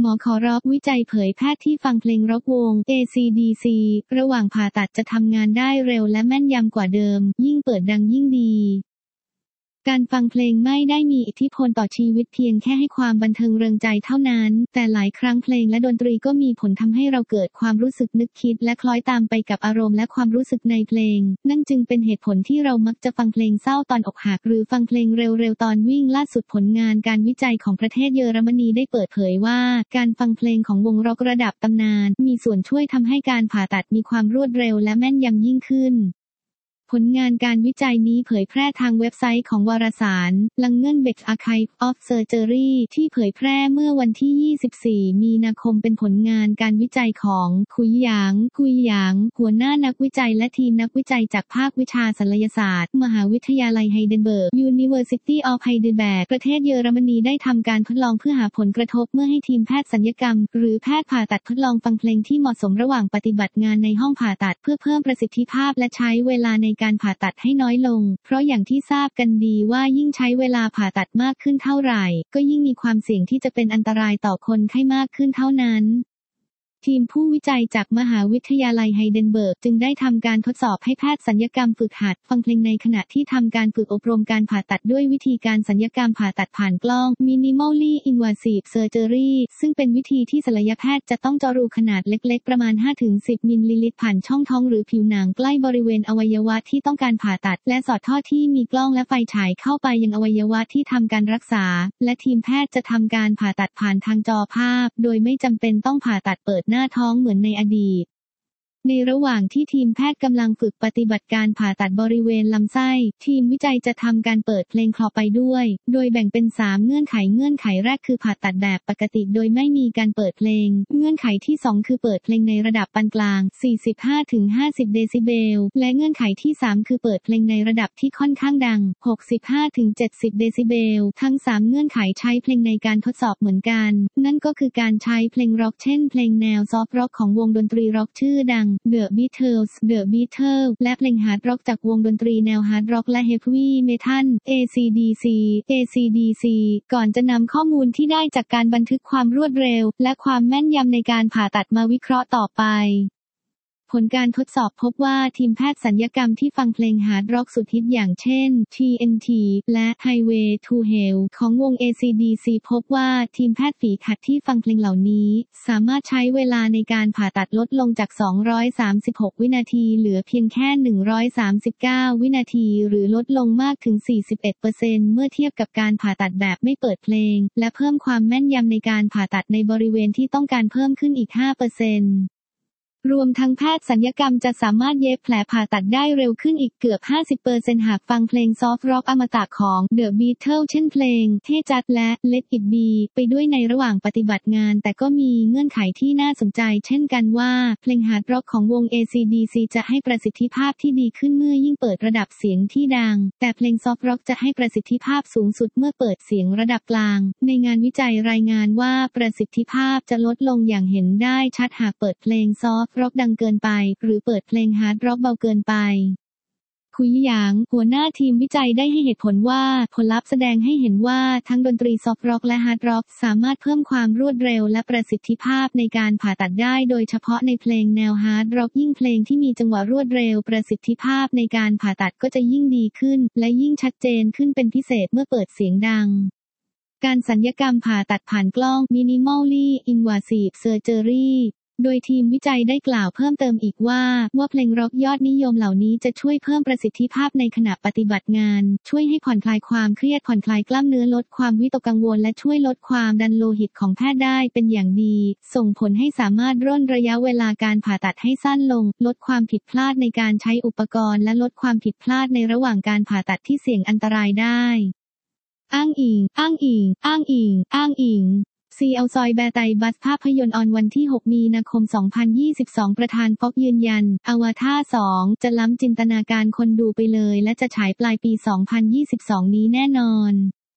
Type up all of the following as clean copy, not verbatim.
หมอขอร็อกวิจัยเผยแพทย์ที่ฟังเพลงร็อกวง AC/DC ระหว่างผ่าตัดจะทำงานได้เร็วและแม่นยำกว่าเดิมยิ่งเปิดดังยิ่งดีการฟังเพลงไม่ได้มีอิทธิพลต่อชีวิตเพียงแค่ให้ความบันเทิงเริงใจเท่านั้นแต่หลายครั้งเพลงและดนตรีก็มีผลทำให้เราเกิดความรู้สึกนึกคิดและคล้อยตามไปกับอารมณ์และความรู้สึกในเพลงนั่นจึงเป็นเหตุผลที่เรามักจะฟังเพลงเศร้าตอนอกหักหรือฟังเพลงเร็วๆตอนวิ่งล่าสุดผลงานการวิจัยของประเทศเยอรมนีได้เปิดเผยว่าการฟังเพลงของวงร็อกระดับตำนานมีส่วนช่วยทำให้การผ่าตัดมีความรวดเร็วและแม่นยำยิ่งขึ้นผลงานการวิจัยนี้เผยแพร่ทางเว็บไซต์ของวารสาร Langenbeck Archive of Surgery ที่เผยแพร่เมื่อวันที่ 24 มีนาคมเป็นผลงานการวิจัยของคุยหยางหัวหน้านักวิจัยและทีมนักวิจัยจากภาควิชาศัลยศาสตร์มหาวิทยาลัยไฮเดนเบิร์ก University of Heidelberg ประเทศเยอรมนีได้ทำการทดลองเพื่อหาผลกระทบเมื่อให้ทีมแพทย์ศัลยกรรมหรือแพทย์ผ่าตัดทดลองฟังเพลงที่เหมาะสมระหว่างปฏิบัติงานในห้องผ่าตัดเพื่อเพิ่มประสิทธิภาพและใช้เวลาในการผ่าตัดให้น้อยลงเพราะอย่างที่ทราบกันดีว่ายิ่งใช้เวลาผ่าตัดมากขึ้นเท่าไหร่ก็ยิ่งมีความเสี่ยงที่จะเป็นอันตรายต่อคนไข้มากขึ้นเท่านั้นทีมผู้วิจัยจากมหาวิทยาลัยไฮเดนเบิร์กจึงได้ทำการทดสอบให้แพทย์ศัลยกรรมฝึกหัดฟังเพลงในขณะที่ทำการฝึกอบรมการผ่าตัดด้วยวิธีการศัลยกรรมผ่าตัดผ่านกล้อง Minimally Invasive Surgery ซึ่งเป็นวิธีที่ศัลยแพทย์จะต้องเจาะรูขนาดเล็กๆประมาณ 5-10 มิลลิลิตรผ่านช่องท้องหรือผิวหนังใกล้บริเวณอวัยวะที่ต้องการผ่าตัดและสอดท่อที่มีกล้องและไฟฉายเข้าไปยังอวัยวะที่ทำการรักษาและทีมแพทย์จะทำการผ่าตัดผ่านทางจอภาพโดยไม่จำเป็นต้องผ่าตัดเปิดหน้าท้องเหมือนในอดีตในระหว่างที่ทีมแพทย์กำลังฝึกปฏิบัติการผ่าตัดบริเวณลำไส้ทีมวิจัยจะทำการเปิดเพลงคลอไปด้วยโดยแบ่งเป็น3เงื่อนไขแรกคือผ่าตัดแบบปกติโดยไม่มีการเปิดเพลงเงื่อนไขที่2คือเปิดเพลงในระดับปานกลาง 45-50 เดซิเบลและเงื่อนไขที่3คือเปิดเพลงในระดับที่ค่อนข้างดัง 65-70 เดซิเบลทั้ง3เงื่อนไขใช้เพลงในการทดสอบเหมือนกันนั่นก็คือการใช้เพลงร็อกเช่นเพลงแนวซอฟต์ร็อกของวงดนตรีร็อกชื่อดังThe Beatles และเพลงฮาร์ดร็อกจากวงดนตรีแนวฮาร์ดร็อกและเฮฟวี่เมทัล AC/DC ก่อนจะนำข้อมูลที่ได้จากการบันทึกความรวดเร็วและความแม่นยำในการผ่าตัดมาวิเคราะห์ต่อไปผลการทดสอบพบว่าทีมแพทย์ศัลยกรรมที่ฟังเพลงฮาร์ดร็อกสุดฮิตอย่างเช่น TNT และ Highway to Hell ของวง AC/DC พบว่าทีมแพทย์ฝีขัดที่ฟังเพลงเหล่านี้สามารถใช้เวลาในการผ่าตัดลดลงจาก236วินาทีเหลือเพียงแค่139วินาทีหรือลดลงมากถึง 41% เมื่อเทียบกับการผ่าตัดแบบไม่เปิดเพลงและเพิ่มความแม่นยำในการผ่าตัดในบริเวณที่ต้องการเพิ่มขึ้นอีก 5%รวมทั้งแพทย์ศัลยกรรมจะสามารถเย็บแผลผ่าตัดได้เร็วขึ้นอีกเกือบ 50% หากฟังเพลงซอฟต์ร็อกอมตะของ The Beatles เช่นเพลงเท่จัดและ Let It Be ไปด้วยในระหว่างปฏิบัติงานแต่ก็มีเงื่อนไขที่น่าสนใจเช่นกันว่าเพลงฮาร์ดร็อกของวง AC/DC จะให้ประสิทธิภาพที่ดีขึ้นเมื่อยิ่งเปิดระดับเสียงที่ดังแต่เพลงซอฟต์ร็อกจะให้ประสิทธิภาพสูงสุดเมื่อเปิดเสียงระดับกลางในงานวิจัยรายงานว่าประสิทธิภาพจะลดลงอย่างเห็นได้ชัดหากเปิดเพลงซอฟต์ร็อกดังเกินไปหรือเปิดเพลงฮาร์ดร็อกเบาเกินไปคุยหยางหัวหน้าทีมวิจัยได้ให้เหตุผลว่าผลลัพธ์แสดงให้เห็นว่าทั้งดนตรีซอฟต์ร็อกและฮาร์ดร็อกสามารถเพิ่มความรวดเร็วและประสิทธิภาพในการผ่าตัดได้โดยเฉพาะในเพลงแนวฮาร์ดร็อกยิ่งเพลงที่มีจังหวะรวดเร็วประสิทธิภาพในการผ่าตัดก็จะยิ่งดีขึ้นและยิ่งชัดเจนขึ้นเป็นพิเศษเมื่อเปิดเสียงดังการศัลยกรรมผ่าตัดผ่านกล้อง Minimally Invasive Surgeryโดยทีมวิจัยได้กล่าวเพิ่มเติมอีกว่าเพลงร็อกยอดนิยมเหล่านี้จะช่วยเพิ่มประสิทธิภาพในขณะปฏิบัติงานช่วยให้ผ่อนคลายความเครียดผ่อนคลายกล้ามเนื้อลดความวิตกกังวลและช่วยลดความดันโลหิตของแพทย์ได้เป็นอย่างดีส่งผลให้สามารถร่นระยะเวลาการผ่าตัดให้สั้นลงลดความผิดพลาดในการใช้อุปกรณ์และลดความผิดพลาดในระหว่างการผ่าตัดที่เสี่ยงอันตรายได้อ้างอิงซีเอาซอยแบร์ไตบัสภาพยนตร์ออนวันที่ 6 มีนาคม 2022 ประธานฟ็อกยืนยันอวตาร 2 จะล้ำจินตนาการคนดูไปเลยและจะฉายปลายปี 2022 นี้แน่นอน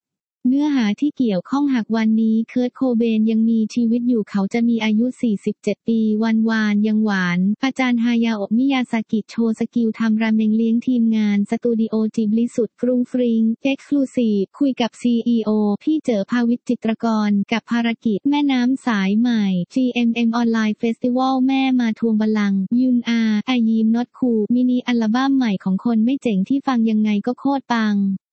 เนื้อหาที่เกี่ยวข้องหากวันนี้เคิร์ท โคเบนยังมีชีวิตอยู่เขาจะมีอายุ 47 ปีวันวานยังหวานอาจารย์ฮายาโอะ มิยาซากิโชว์สกิลทำราเมงเลี้ยงทีมงานสตูดิโอจิบลิสุดฟรุงฟริงเอ็กซ์คลูซีฟคุยกับ CEO พี่เจอภาวิทย์จิตรกรกับภารกิจแม่น้ำสายใหม่ GMM ออนไลน์เฟสติวัลแม่มาทวงบัลลังก์ยุนอาไอยีมน็อตคูมินิอัลบั้มใหม่ของคนไม่เจ๋งที่ฟังยังไงก็โคตรปัง